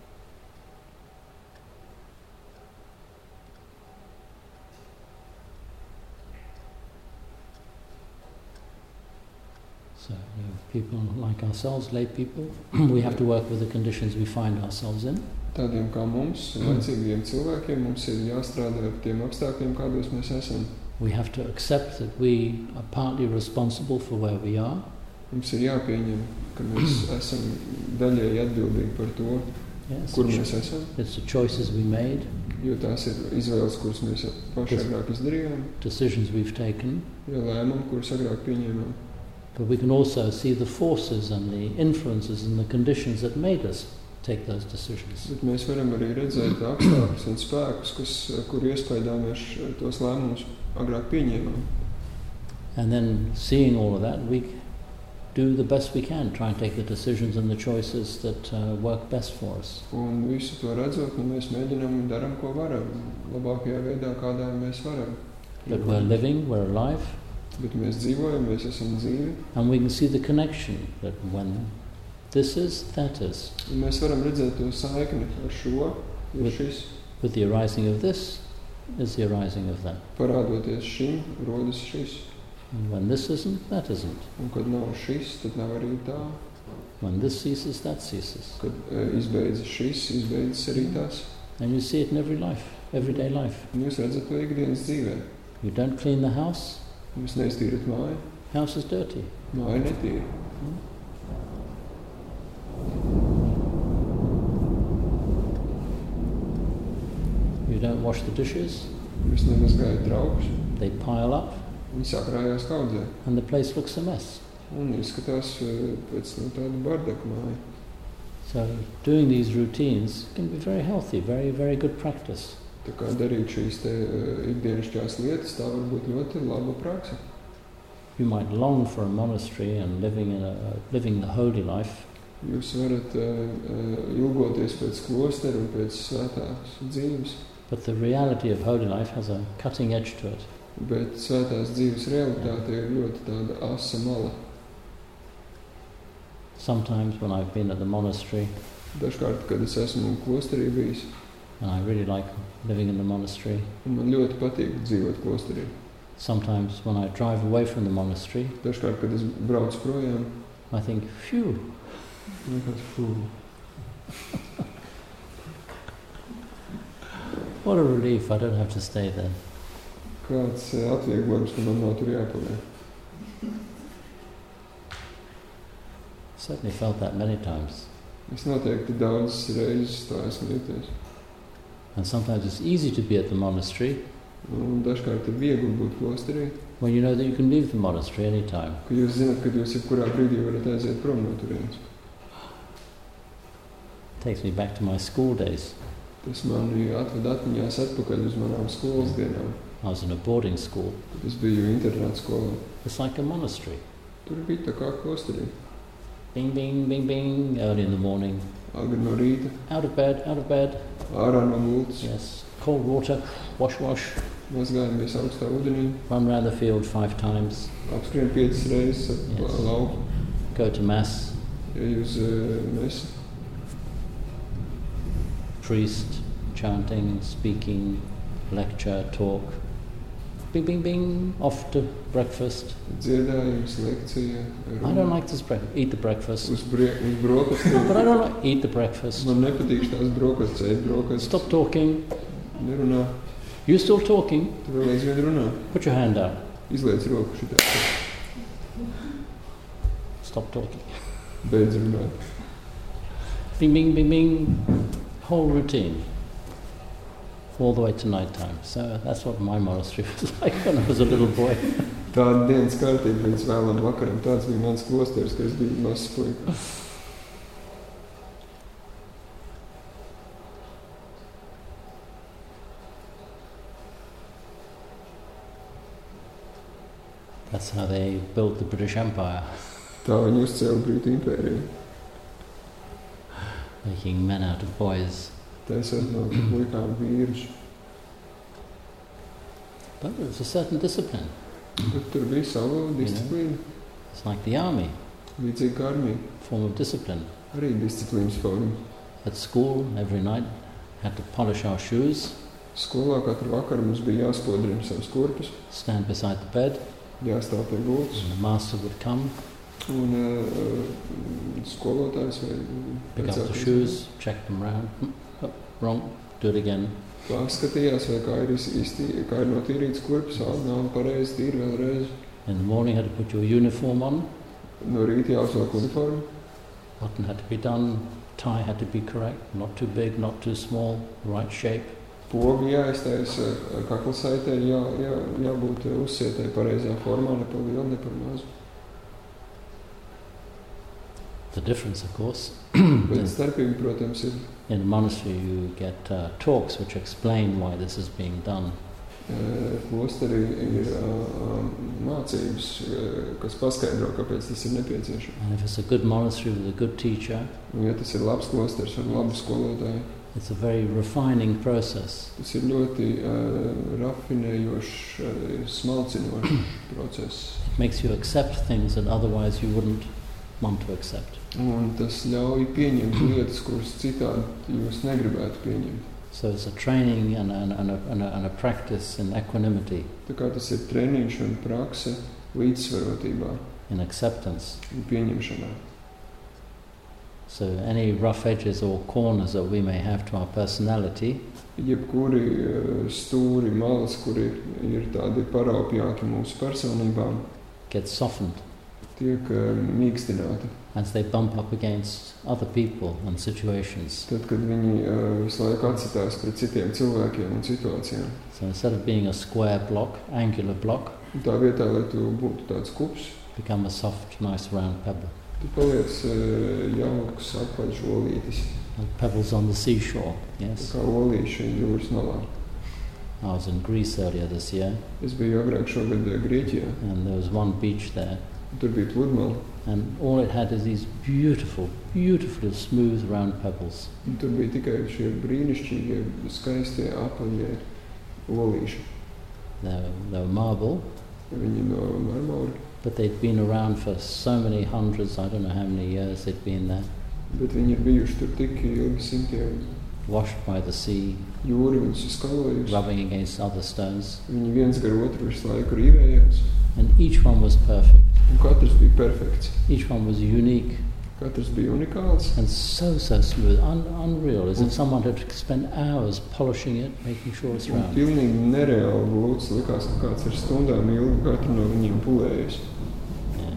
So, you know, people like ourselves, lay people, we have to work with the conditions we find ourselves in. Tādiem kā mums, laicīgiem cilvēkiem, mums ir jāstrādā ar tiem apstākļiem, kādos mēs esam. We have to accept that we are partly responsible for where we are. Mums ir jāpieņem, ka mēs esam daļēji atbildīgi par to, Yes, kur mēs esam, it's the choices we made, jo tās ir izvēles, kuras mēs paši agrāk izdarījām, decisions we've taken, jo lēmumi, kurus agrāk pieņēmām. but we can also see the forces and the influences and the conditions that made us take those decisions. Bet mēs varam arī redzēt apstākļus un spēkus, kas, kur iespējā mēs tos lēmumus agrāk pieņēmām. And then seeing all of that, we do the best we can, try and take the decisions and the choices that uh, work best for us. Un visu to redzot, nu, mēs mēģinām un darām, ko varam, labākajā veidā, kādā mēs varam. But we're living, we're alive, Bet mēs dzīvojam, mēs esam dzīvi, and we can see the connection that when this is, that is. un mēs varam redzēt to saikni ar šo, jo With- šis, With the arising of this is the arising of that. parādoties šim, rodas šis. And when this isn't, that isn't. Un kad nav šis, tad nav arī tā. When this ceases, that ceases. Kad e, izbeidzas šis, izbeidzas arī tās. And you see it in every life, everyday life. Un jūs redzat to ikdienas dzīvē. You don't clean the house, Jūs neiztīrat māju, house is dirty. māja netīra. You don't wash the dishes, Jūs nemazgājat traukus, they pile up, viņi sakrājās kaudzē. and the place looks a mess. Un izskatās e, pēc no tāda bardaka māja. So doing these routines can be very healthy, very, very good practice. Tā kā darīt šīs te e, ikdienišķās lietas, tā var būt ļoti laba praksa. You might long for a monastery and living in a living the holy life, Jūs varat uh, uh, ilgoties pēc klostera un pēc svētās dzīves, but the reality of holy life has a cutting edge to it. bet svētās dzīves realitāte ir ļoti tāda asa mala. Sometimes when I've been at the monastery, Dažkārt, kad es esmu klosterī bijis, and I really like living in the monastery, un man ļoti patīk dzīvot klosterī. sometimes when I drive away from the monastery, Dažkārt, kad es braucu projām, I think, phew, liekas, fū, what a relief, I don't have to stay there. kāds uh, atvieglojums, ka man nav tur jāpaliek. Certainly felt that many times. Es noteikti daudzas reizes tā esmu jūties. And sometimes it's easy to be at the monastery Un dažkārt ir viegli būt klosterī, when you know that you can leave the monastery anytime. ka jūs zināt, ka jūs jebkurā brīdī varat aiziet prom no turienes. Takes me back to my school days. Tas mani atved atmiņās atpakaļ uz manām skolas dienām. I was in a boarding school. Kad es biju internāta skolā. It's like a monastery. Tur bija tā kā klosterī. Bing, bing, bing, bing, early in the morning. Agri no rīta, Out of bed, out of bed. ārā no gultas, Yes. Cold water, wash, wash. mazgājamies augstā ūdenī, run around the field five times, apskrien piecas reizes ap Yes. lauku, go to mass, ej uz uh, mesi, priest, chanting, speaking, lecture, talk, bing, bing, bing, off to breakfast. dziedājums, lekcija, I don't like this breakfast. Eat the breakfast. uz, brie, uz brokastiem. But I don't like eat the breakfast. Man nepatīk tās brokastis, ēd brokastis, Stop talking. nerunā, You still talking? tu vēl aizvien runā, Put your hand out. izliec roku šitā, Stop talking. beidz runāt. Bing, bing, bing, bing. Whole routine. All the way to night time. So that's what my monastery was like when I was a little boy. Tāda dienas kārtība līdz vēlam vakaram, tāds bija mans klosters, kad es biju mazs puika. That's how they built the British Empire, Tā viņi uzcēla Brītu impēriju, making men out of boys. taisot no puikām vīrus. But there was a certain discipline. Bet tur bija sava disciplīna, It's like the army, līdzīgi kā armija, form of discipline. arī disciplīnas forma. At school, every night, had to polish our shoes, Skolā katru vakaru mums bija jāspodrina savas kurpes, stand beside the bed, jāstāv pie gultas, and the master would come, un uh, skolotājs vai pick up the vecākais shoes, check them round. Mm, oh, wrong, do it again. pārskatījās, vai kā ir, iztī, kā ir notīrīts kurpes, ā, nav pareizi, tīri vēlreiz. In the morning, had to put your uniform on, No rīta jāuzvelk uniformu, button had to be done, tie had to be correct, not too big, not too small, right shape. pogi jāiztais kaklasaitē, jā, jā, jābūt uzsietai pareizā formā, ne par lielu, ne par mazu. The difference, of course, Bet in, starpība, protams, ir in a monastery you get uh, talks which explain why this is being done. klosterī ir uh, mācības, uh, kas paskaidro, kāpēc tas ir nepieciešams. And if it's a good monastery with a good teacher, Un, ja tas ir labs klosters ar labu skolotāju, it's a very refining process. tas ir ļoti uh, rafinējošs, uh, smalcinošs process. It makes you accept things that otherwise you wouldn't want to accept. Un tas ļauj pieņemt lietas, kuras citādi jūs negribētu pieņemt. So it's a training and, and, and, a, and, a, and a practice in equanimity, Tā kā tas ir treniņš un prakse līdzsvarotībā in acceptance. un pieņemšanā. So any rough edges or corners that we may have to our personality, Jebkuri uh, stūri, malas, kuri ir tādi paraupjāki mūsu personībām, get softened tiek uh, mīkstināti. as they bump up against other people and situations. Tad, kad viņi uh, visu laiku atsitās pret citiem cilvēkiem un situācijām. So instead of being a square block, angular block, Un tā vietā, lai tu būtu tāds kups, become a soft, nice round pebble. tu paliec uh, jauks, apaļš olītis, Like pebbles on the seashore, tā yes. kā olīši jūras malā. I was in Greece earlier this year, Es biju agrāk šogad uh, Grieķijā, and there was one beach there, un tur bija pludmale, and all it had is these beautiful, beautiful, smooth, round pebbles. un tur bija tikai šie brīnišķīgie, skaistie, apaļie olīši. They were, they were marble, Viņi no marmora, but they'd been around for so many hundreds, I don't know how many years they'd been there, bet viņi ir bijuši tur tik ilgi simtiem. washed by the sea, Jūra viņus ir skalojusi, rubbing against other stones, viņi viens gar otru visu laiku rīvējās, and each one was perfect. un katrs bija perfekts. Each one was unique Katrs bija unikāls and so, so smooth, un- unreal, as if someone had spent hours polishing it, making sure it's un round. pilnīgi nereāli glūts. Likās, ka kāds ir stundām ilgi katru no viņiem pulējis. Yeah.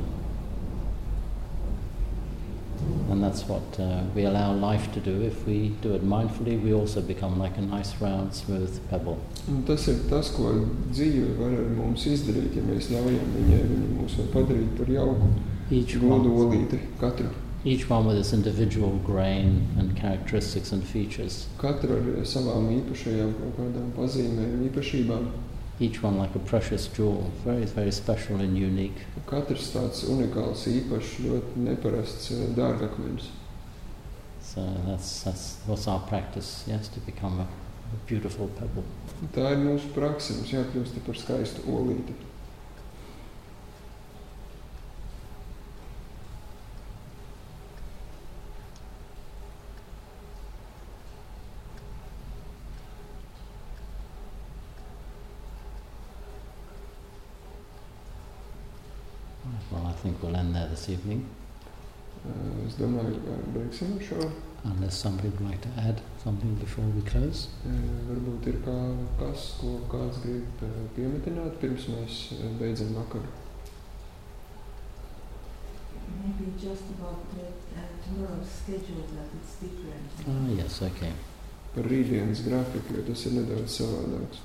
And that's what uh, we allow life to do. If we do it mindfully, we also become like a nice, round, smooth pebble. Un tas ir tas, ko dzīve var ar mums izdarīt, ja mēs ļaujam viņai. Viņa mūs var padarīt par jauku, Each gludu one, olīti. Katru. each one with its individual grain and characteristics and features. Katru ar savām īpašajām kaut kādām pazīmēm, īpašībām. Each one like a precious jewel, very, very special and unique. Katrs tāds unikāls, īpašs, ļoti neparasts eh, dārgakmenis. So that's, that's what's our practice, yes, to become a a beautiful pebble. Tā ir mūsu praksa, mums jākļūst par skaistu olīti. Well, I think we'll end there this evening. Uh, es domāju, ka beigsim ar šo. Unless somebody would like to add something before we close. Uh, varbūt ir kā, kas, ko kāds grib uh, piemetināt, pirms mēs uh, beidzam vakaru. Maybe just about the, uh, tomorrow's schedule that it's different. Ah, yes, okay. Par rītdienas grafiku, jo tas ir nedaudz savādāks.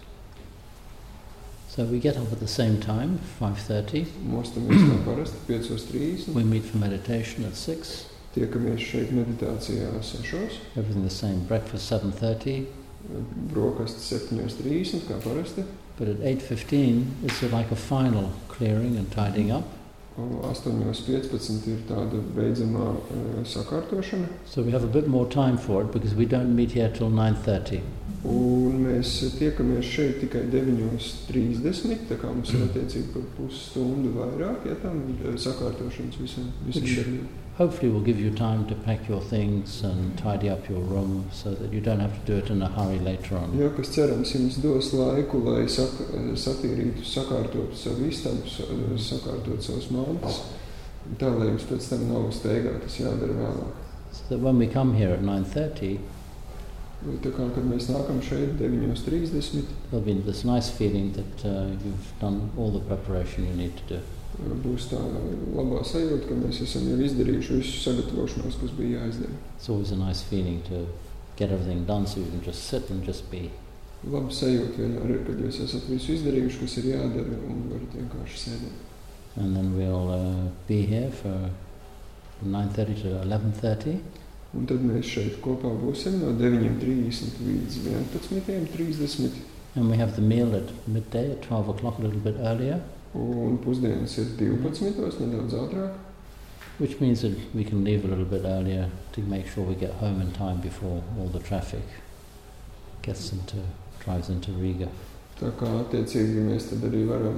So we get up at the same time, five thirty. Mostamies kā parasti, piecos trīsdesmit. We meet for meditation at six. Tiekamies šeit meditācijā sešos. Everything the same. Breakfast seven thirty. Brokasti septiņos trīsdesmit, kā parasti. But at eight fifteen, it's like a final clearing and tidying up. astoņos piecpadsmit ir tāda beidzamā uh, sakārtošana. So we have a bit more time for it because we don't meet here till nine thirty. Un mēs tiekamies šeit tikai deviņos trīsdesmit, tā kā mums ir attiecīgi par pusstundu vairāk, ja tam sakārtošanas visam, visam darbību. Hopefully will give you time to pack your things and tidy up your room so that you don't have to do it in a hurry later on. Jā, kas cerams jums dos laiku, lai sak satīrītu, sakārtotu savu istabu, sakārtotu savus mantas, tā, lai jums pēc tam nav steigā, tas jādara vēlāk. So that when we come here at nine thirty, tā kā, kad mēs nākam šeit deviņos trīsdesmit, there'll be this nice feeling that uh, you've done all the preparation you need to do. Būs tā labā sajūta, ka mēs esam jau izdarījuši visu sagatavošanos, kas bija jāizdara. It's always a nice feeling to get everything done so you can just sit and just be. Laba sajūta vienmēr ir, kad jūs esat visu izdarījuši, kas ir jādara, un varat vienkārši sēdēt. And then we'll uh, be here for nine thirty to eleven thirty. Un tad mēs šeit kopā būsim no deviņiem trīsdesmit līdz vienpadsmitiem trīsdesmit. And we have the meal at midday at twelve o'clock, a little bit earlier. Un pusdienas ir divpadsmitos, nedaudz ātrāk. Which means that we can leave a little bit earlier to make sure we get home in time before all the traffic gets into, drives into Riga. Tā kā attiecīgi mēs tad arī varam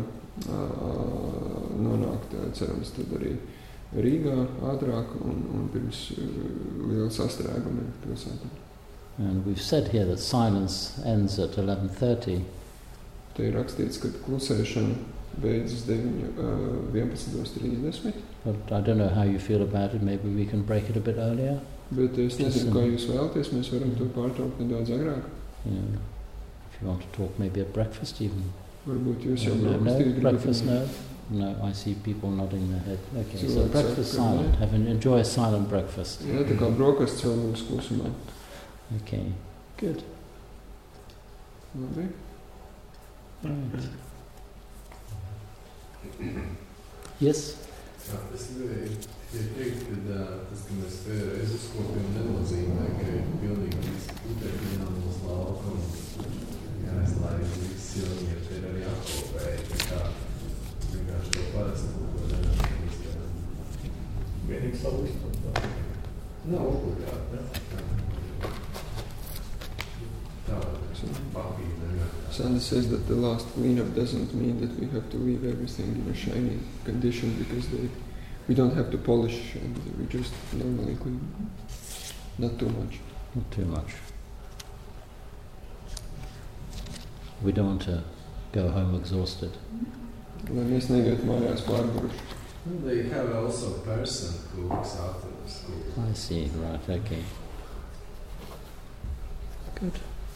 uh, nonākt, cerams, tad arī Rīgā ātrāk un, un pirms uh, liela sastrēguma pilsētā. And we've said here that silence ends at eleven thirty. Te ir rakstīts, ka klusēšana beidzas vienpadsmit trīsdesmit. But I don't know how you feel about it. Maybe we can break it a bit earlier. Bet es nezinu, kā jūs vēlaties. Mēs varam to pārtraukt nedaudz agrāk. Yeah. If you want to talk, maybe at breakfast even. Varbūt jūs jau no, no, no, breakfast, no? No, I see people nodding their head. Okay, so, so breakfast silent. Have an, enjoy a silent breakfast. Jā, tā kā brokasts vēl mūsu klusumā. Okay, good. Labi. Right. Yes? Jā, es gribēju teikt, ka tas, ka mēs vēlreiz uzkopjam, nenozīmē, ka ir pilnīgi visi putekļi no mūsu lauka un jāizlaid visi silnieki ir arī apkopēji, tā kā vienkārši to parasti kaut ko nevaram izdarīt. Vienīgi savu izpratā. Nav obligāti. Tā, papīra. Sandra says that the last cleanup doesn't mean that we have to leave everything in a shiny condition because they, we don't have to polish and we just normally clean. Not too much. Not too much. We don't want to go home exhausted. Lai mēs neiet mājās pārguruši. They have also a person who looks after the school. I see, right, okay. Good.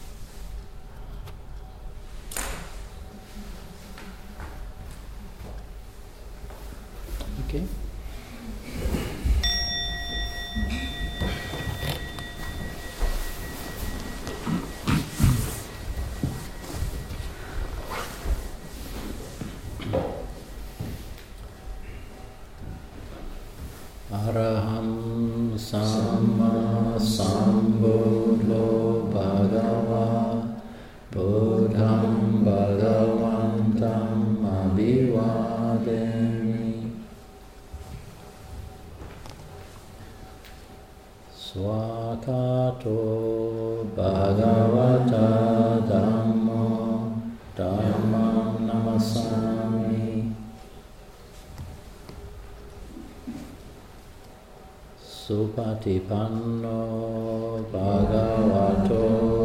Okay. Araham Samma Sambuddho Bhagava Buddham Bhagavantam Abhivademi Swakato Bhagavata Supatipanno Bhagavato